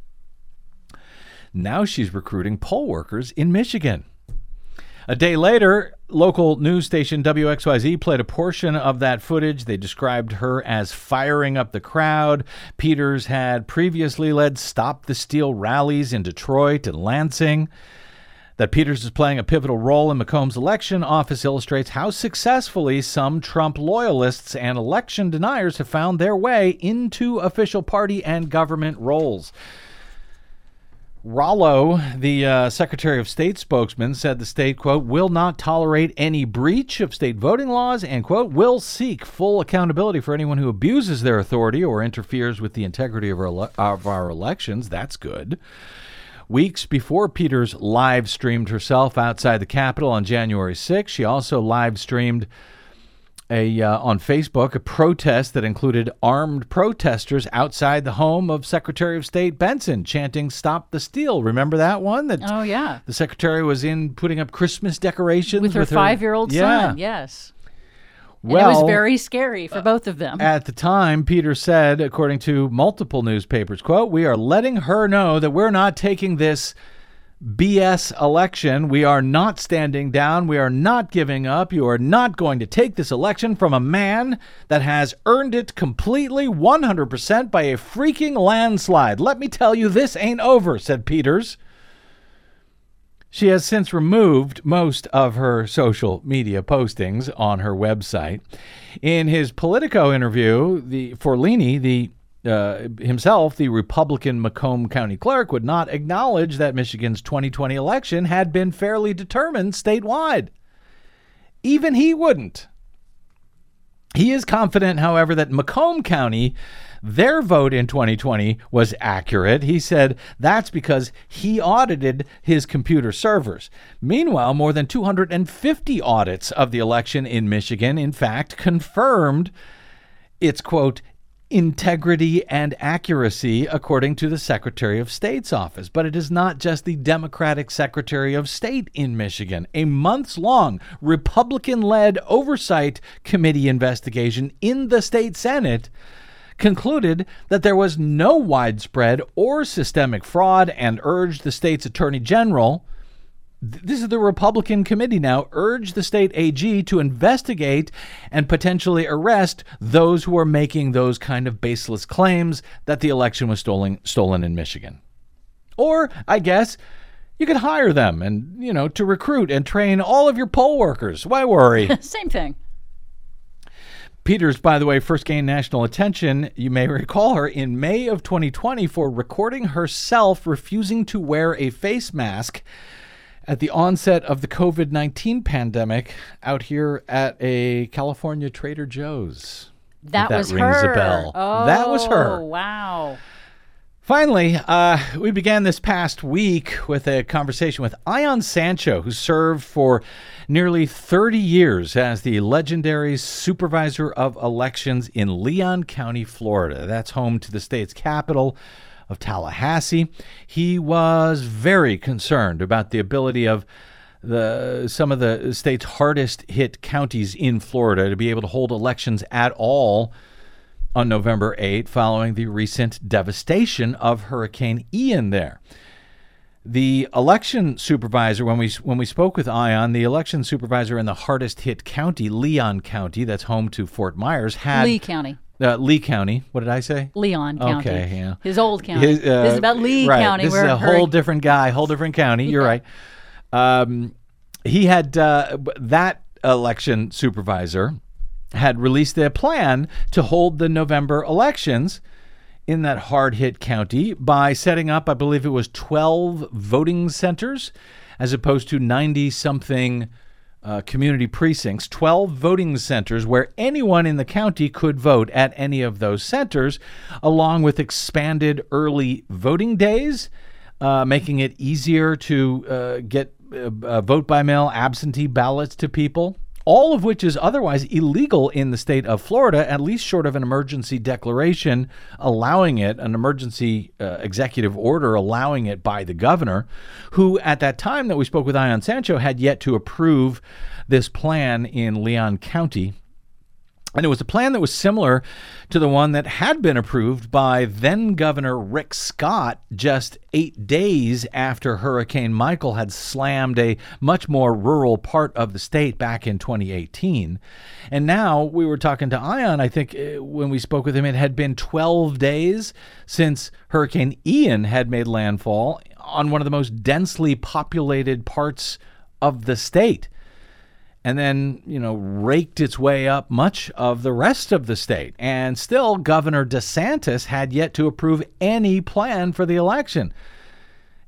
Now she's recruiting poll workers in Michigan. A day later, local news station W X Y Z played a portion of that footage. They described her as firing up the crowd. Peters had previously led Stop the Steal rallies in Detroit and Lansing. That Peters is playing a pivotal role in Macomb's election office illustrates how successfully some Trump loyalists and election deniers have found their way into official party and government roles. Rollo, the uh, Secretary of State spokesman, said the state, quote, will not tolerate any breach of state voting laws and, quote, will seek full accountability for anyone who abuses their authority or interferes with the integrity of our, ele- of our elections. That's good. Weeks before Peters live streamed herself outside the Capitol on January sixth, she also live streamed A, uh, on Facebook, a protest that included armed protesters outside the home of Secretary of State Benson chanting "Stop the Steal." Remember that one? That Oh, yeah. the secretary was in putting up Christmas decorations With her with five-year-old yeah. son, yes. Well, and it was very scary for both of them. At the time, Peter said, according to multiple newspapers, quote, "We are letting her know that we're not taking this B S election. We are not standing down. We are not giving up. You are not going to take this election from a man that has earned it completely one hundred percent by a freaking landslide. Let me tell you, this ain't over," said Peters. She has since removed most of her social media postings on her website. In his Politico interview, the Forlini, the Uh, himself, the Republican Macomb County clerk, would not acknowledge that Michigan's twenty twenty election had been fairly determined statewide. Even he wouldn't. He is confident, however, that Macomb County, their vote in twenty twenty was accurate. He said that's because he audited his computer servers. Meanwhile, more than two hundred fifty audits of the election in Michigan, in fact, confirmed its, quote, integrity and accuracy, according to the Secretary of State's office. But it is not just the Democratic Secretary of State in Michigan. A months-long Republican-led oversight committee investigation in the state Senate concluded that there was no widespread or systemic fraud and urged the state's attorney general, this is the Republican committee now, urged the state A G to investigate and potentially arrest those who are making those kind of baseless claims that the election was stolen stolen in Michigan. Or, I guess, you could hire them and, you know, to recruit and train all of your poll workers. Why worry? Same thing. Peters, by the way, first gained national attention, you may recall her, in May of twenty twenty for recording herself refusing to wear a face mask at the onset of the covid nineteen pandemic out here at a California Trader Joe's. That, that was rings her. a bell. Oh, that was her. Wow. Finally, uh, we began this past week with a conversation with Ion Sancho, who served for nearly thirty years as the legendary supervisor of elections in Leon County, Florida. That's home to the state's capital of Tallahassee. He was very concerned about the ability of the some of the state's hardest hit counties in Florida to be able to hold elections at all on November eighth, following the recent devastation of Hurricane Ian there. The election supervisor, when we when we spoke with Ion, the election supervisor in the hardest hit county, Leon County, that's home to Fort Myers, had Lee County. Uh, Lee County. What did I say? Leon County. Okay, yeah. His old county. His, uh, this is about Lee right. County. This where is a her- whole different guy, whole different county. You're right. Um, he had, uh, that election supervisor had released a plan to hold the November elections in that hard-hit county by setting up, I believe it was twelve voting centers, as opposed to ninety-something Uh, community precincts, twelve voting centers where anyone in the county could vote at any of those centers, along with expanded early voting days, uh, making it easier to uh, get uh, uh, vote by mail absentee ballots to people, all of which is otherwise illegal in the state of Florida, at least short of an emergency declaration allowing it, an emergency uh, executive order allowing it by the governor, who at that time that we spoke with Ion Sancho had yet to approve this plan in Leon County. And it was a plan that was similar to the one that had been approved by then Governor Rick Scott just eight days after Hurricane Michael had slammed a much more rural part of the state back in twenty eighteen. And now we were talking to Ion, I think when we spoke with him, it had been twelve days since Hurricane Ian had made landfall on one of the most densely populated parts of the state, and then, you know, raked its way up much of the rest of the state. And still, Governor DeSantis had yet to approve any plan for the election.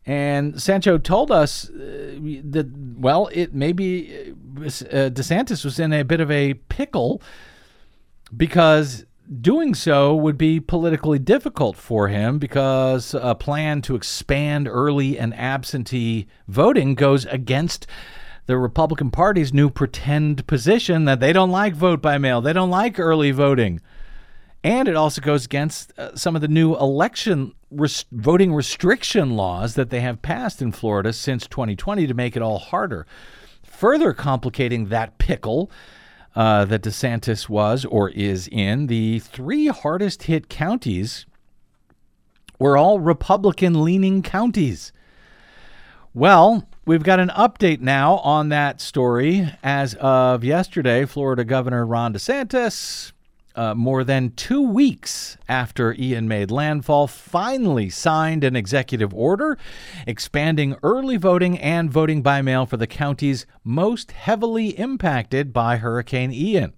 And Sancho told us uh, that, well, it maybe uh, DeSantis was in a bit of a pickle because doing so would be politically difficult for him because a plan to expand early and absentee voting goes against the Republican Party's new pretend position that they don't like vote by mail. They don't like early voting. And it also goes against uh, some of the new election res- voting restriction laws that they have passed in Florida since twenty twenty to make it all harder. Further complicating that pickle uh, that DeSantis was or is in, the three hardest hit counties were all Republican-leaning counties. Well, we've got an update now on that story. As of yesterday, Florida Governor Ron DeSantis, Uh, more than two weeks after Ian made landfall, finally signed an executive order expanding early voting and voting by mail for the counties most heavily impacted by Hurricane Ian.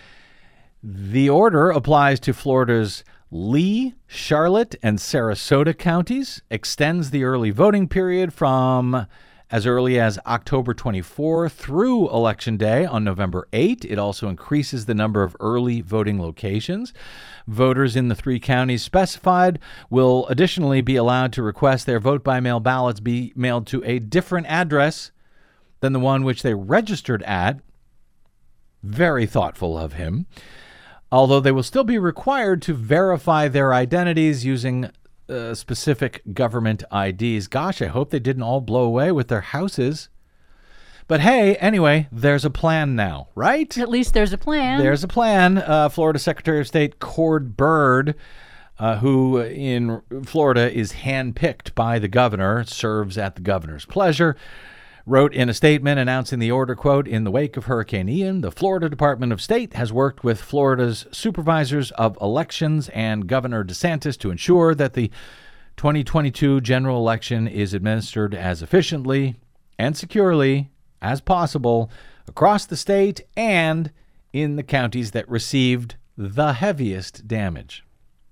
The order applies to Florida's Lee, Charlotte, and Sarasota counties, extends the early voting period from as early as October twenty-fourth through Election Day on November eighth. It also increases the number of early voting locations. Voters in the three counties specified will additionally be allowed to request their vote-by-mail ballots be mailed to a different address than the one which they registered at. Very thoughtful of him. Although they will still be required to verify their identities using Uh, specific government I Ds. Gosh, I hope they didn't all blow away with their houses. But hey, anyway, there's a plan now, right? At least there's a plan. There's a plan. Uh, Florida Secretary of State Cord Byrd, uh, who in Florida is handpicked by the governor, serves at the governor's pleasure, wrote in a statement announcing the order, quote, "In the wake of Hurricane Ian, the Florida Department of State has worked with Florida's supervisors of elections and Governor DeSantis to ensure that the twenty twenty-two general election is administered as efficiently and securely as possible across the state and in the counties that received the heaviest damage."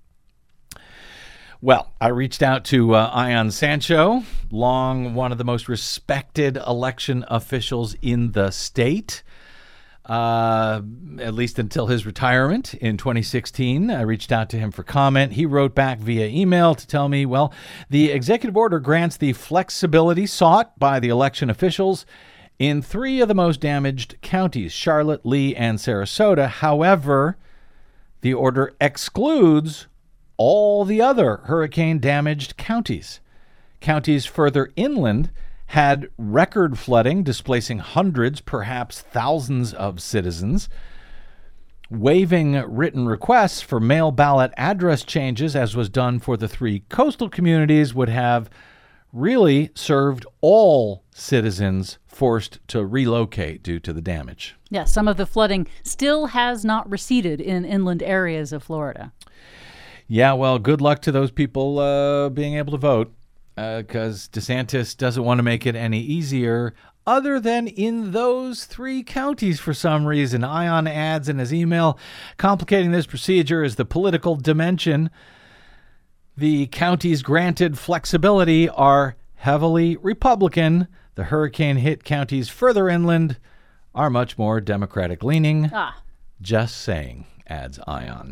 Well, I reached out to uh, Ian Sancho, long one of the most respected election officials in the state, uh, at least until his retirement in twenty sixteen. I reached out to him for comment. He wrote back via email to tell me, well, the executive order grants the flexibility sought by the election officials in three of the most damaged counties, Charlotte, Lee, and Sarasota. However, the order excludes all the other hurricane-damaged counties. Counties further inland had record flooding, displacing hundreds, perhaps thousands of citizens. Waiving written requests for mail ballot address changes, as was done for the three coastal communities, would have really served all citizens forced to relocate due to the damage. Yeah, some of the flooding still has not receded in inland areas of Florida. Yeah, well, good luck to those people uh, being able to vote, because uh, DeSantis doesn't want to make it any easier other than in those three counties for some reason. Ion adds in his email, complicating this procedure is the political dimension. The counties granted flexibility are heavily Republican. The hurricane-hit counties further inland are much more Democratic-leaning. Ah. Just saying, adds Ion.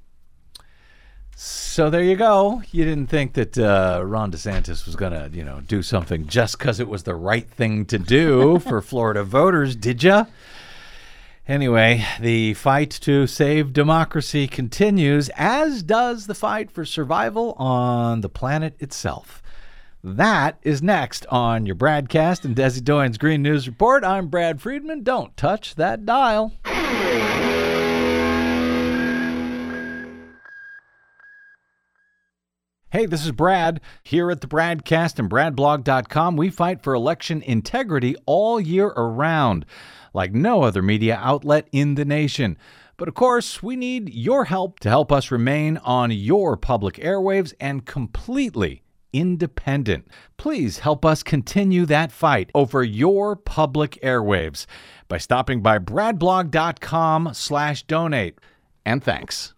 So there you go. You didn't think that uh, Ron DeSantis was going to, you know, do something just because it was the right thing to do for Florida voters, did you? Anyway, the fight to save democracy continues, as does the fight for survival on the planet itself. That is next on your Bradcast and Desi Doyen's Green News Report. I'm Brad Friedman. Don't touch that dial. Hey, this is Brad. Here at the Bradcast and brad blog dot com, we fight for election integrity all year around, like no other media outlet in the nation. But of course, we need your help to help us remain on your public airwaves and completely independent. Please help us continue that fight over your public airwaves by stopping by brad blog dot com slash donate. And thanks.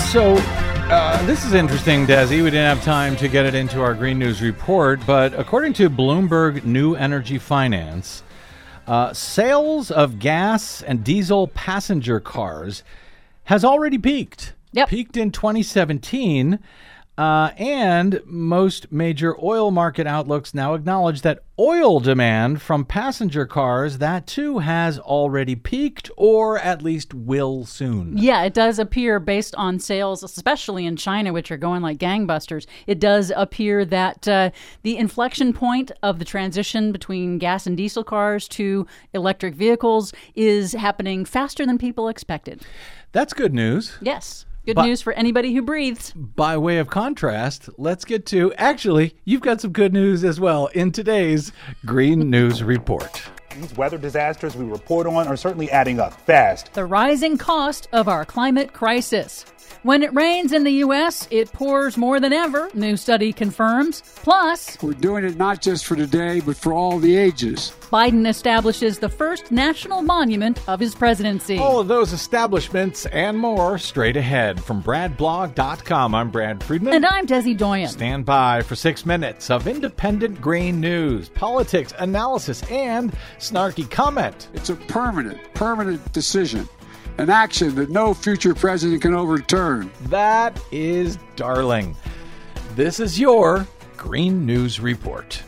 So, uh, this is interesting, Desi. We didn't have time to get it into our Green News report, but according to Bloomberg New Energy Finance, uh, sales of gas and diesel passenger cars has already peaked. Yep. Peaked in twenty seventeen. Uh, and most major oil market outlooks now acknowledge that oil demand from passenger cars, that too has already peaked, or at least will soon. Yeah, it does appear, based on sales, especially in China, which are going like gangbusters, it does appear that uh, the inflection point of the transition between gas and diesel cars to electric vehicles is happening faster than people expected. That's good news. Yes. Good But- news for anybody who breathes. By way of contrast, let's get to, actually, you've got some good news as well in today's Green News Report. These weather disasters we report on are certainly adding up fast. The rising cost of our climate crisis. When it rains in the U S, it pours more than ever, new study confirms. Plus, we're doing it not just for today, but for all the ages. Biden establishes the first national monument of his presidency. All of those establishments and more straight ahead from brad blog dot com. I'm Brad Friedman. And I'm Desi Doyen. Stand by for six minutes of independent green news, politics, analysis, and snarky comment. It's a permanent, permanent decision. An action that no future president can overturn. That is darling. This is your Green News Report.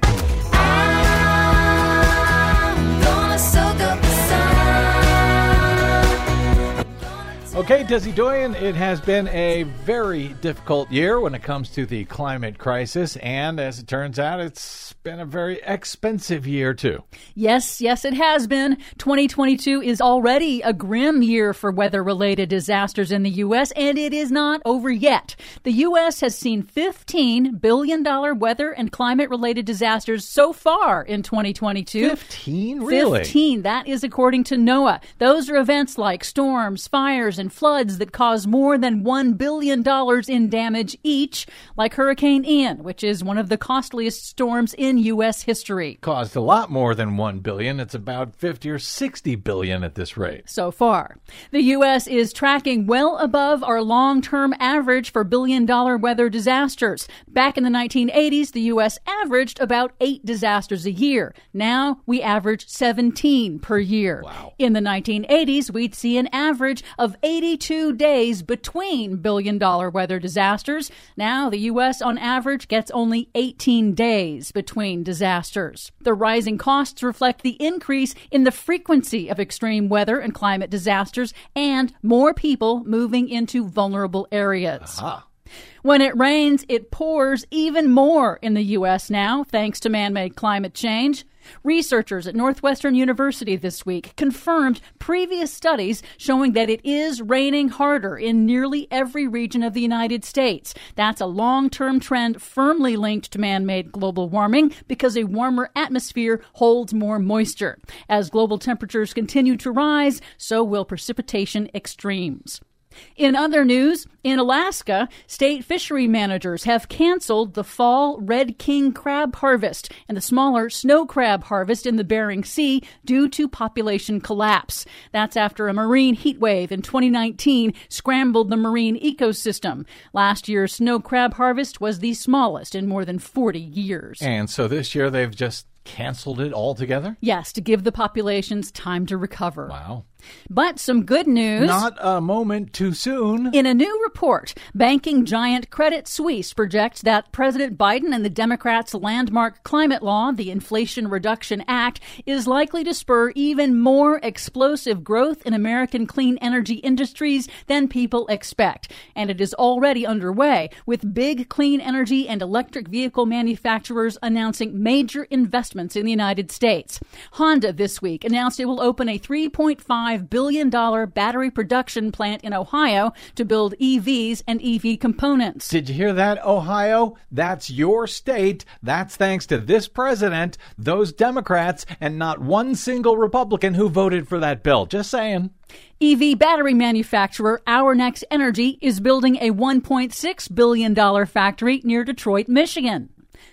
Okay, Desi Doyen, it has been a very difficult year when it comes to the climate crisis, and as it turns out, it's been a very expensive year, too. Yes, yes, it has been. twenty twenty-two is already a grim year for weather-related disasters in the U S, and it is not over yet. The U S has seen fifteen billion dollars weather and climate-related disasters so far in twenty twenty-two. fifteen? Really? fifteen. That is according to NOAA. Those are events like storms, fires, and floods that cause more than one billion dollars in damage each, like Hurricane Ian, which is one of the costliest storms in U S history. Caused a lot more than one billion dollars. It's about fifty or sixty billion dollars at this rate. So far. The U S is tracking well above our long-term average for billion-dollar weather disasters. Back in the nineteen eighties, the U S averaged about eight disasters a year. Now we average seventeen per year. Wow. In the nineteen eighties, we'd see an average of eighty-two days between billion-dollar weather disasters. Now the U S on average gets only eighteen days between disasters. The rising costs reflect the increase in the frequency of extreme weather and climate disasters and more people moving into vulnerable areas. Aha. When it rains, it pours even more in the U S now, thanks to man-made climate change. Researchers at Northwestern University this week confirmed previous studies showing that it is raining harder in nearly every region of the United States. That's a long-term trend firmly linked to man-made global warming because a warmer atmosphere holds more moisture. As global temperatures continue to rise, so will precipitation extremes. In other news, in Alaska, state fishery managers have canceled the fall red king crab harvest and the smaller snow crab harvest in the Bering Sea due to population collapse. That's after a marine heat wave in twenty nineteen scrambled the marine ecosystem. Last year's snow crab harvest was the smallest in more than forty years. And so this year they've just canceled it altogether? Yes, to give the populations time to recover. Wow. But some good news. Not a moment too soon. In a new report, banking giant Credit Suisse projects that President Biden and the Democrats' landmark climate law, the Inflation Reduction Act, is likely to spur even more explosive growth in American clean energy industries than people expect. And it is already underway, with big clean energy and electric vehicle manufacturers announcing major investments in the United States. Honda this week announced it will open a three point five billion dollars battery production plant in Ohio to build E Vs and E V components. Did you hear that, Ohio? That's your state. That's thanks to this president, those Democrats, and not one single Republican who voted for that bill. Just saying. E V battery manufacturer Our Next Energy is building a one point six billion dollars factory near Detroit, Michigan.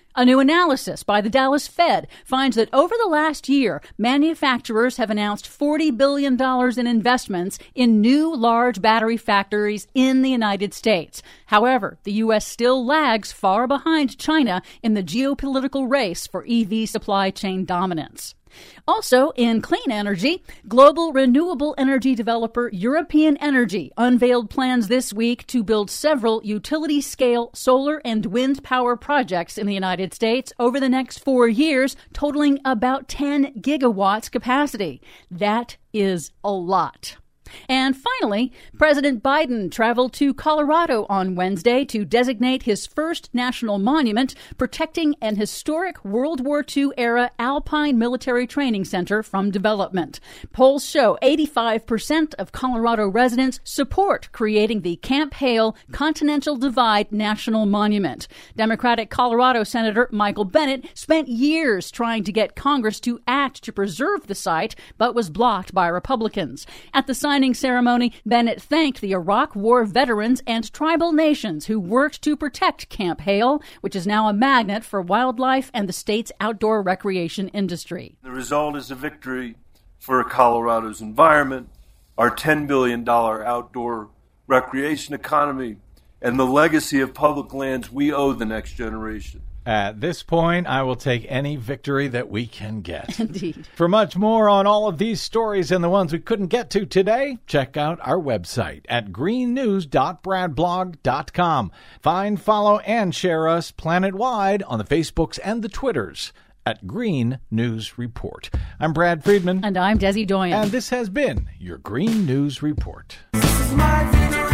A new analysis by the Dallas Fed finds that over the last year, manufacturers have announced forty billion dollars in investments in new large battery factories in the United States. However, the U S still lags far behind China in the geopolitical race for E V supply chain dominance. Also, in clean energy, global renewable energy developer European Energy unveiled plans this week to build several utility-scale solar and wind power projects in the United States over the next four years, totaling about ten gigawatts capacity. That is a lot. And finally, President Biden traveled to Colorado on Wednesday to designate his first national monument protecting an historic World War Two era Alpine military training center from development. Polls show eighty-five percent of Colorado residents support creating the Camp Hale Continental Divide National Monument. Democratic Colorado Senator Michael Bennet spent years trying to get Congress to act to preserve the site, but was blocked by Republicans. At the signing ceremony, Bennett thanked the Iraq War veterans and tribal nations who worked to protect Camp Hale, which is now a magnet for wildlife and the state's outdoor recreation industry. The result is a victory for Colorado's environment, our ten billion dollars outdoor recreation economy, and the legacy of public lands we owe the next generation. At this point, I will take any victory that we can get. Indeed. For much more on all of these stories and the ones we couldn't get to today, check out our website at green news dot brad blog dot com. Find, follow, and share us planet-wide on the Facebooks and the Twitters at Green News Report. I'm Brad Friedman. And I'm Desi Doyen. And this has been your Green News Report. This is my victory.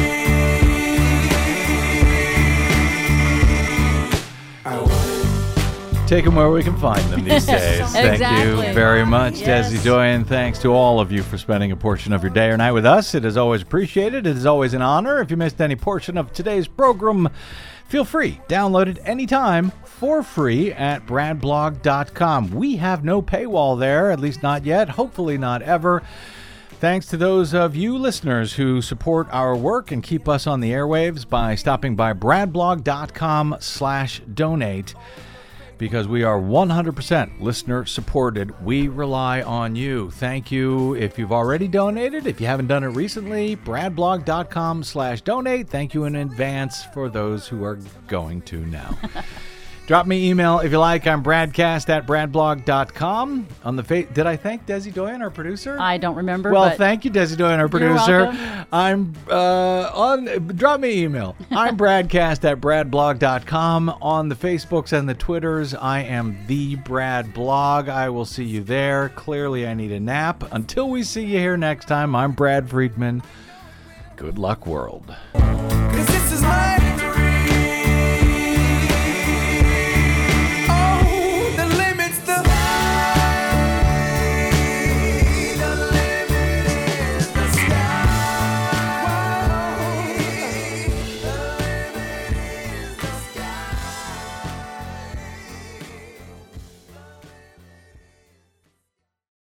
Take them where we can find them these days. Exactly. Thank you very much, Yes. Desi Doyen. Thanks to all of you for spending a portion of your day or night with us. It is always appreciated. It is always an honor. If you missed any portion of today's program, feel free. Download it anytime for free at brad blog dot com. We have no paywall there, at least not yet. Hopefully not ever. Thanks to those of you listeners who support our work and keep us on the airwaves by stopping by brad blog dot com slash donate. Because we are one hundred percent listener supported. We rely on you. Thank you if you've already donated. If you haven't done it recently, brad blog dot com slash donate. Thank you in advance for those who are going to now. Drop me email if you like. I'm bradcast at brad blog dot com. On the fa- Did I thank Desi Doyen, our producer? I don't remember. Well, but thank you, Desi Doyen, our You're producer. welcome. I'm uh, on. Drop me email. I'm bradcast at brad blog dot com. On the Facebooks and the Twitters, I am the Brad Blog. I will see you there. Clearly, I need a nap. Until we see you here next time, I'm Brad Friedman. Good luck, world.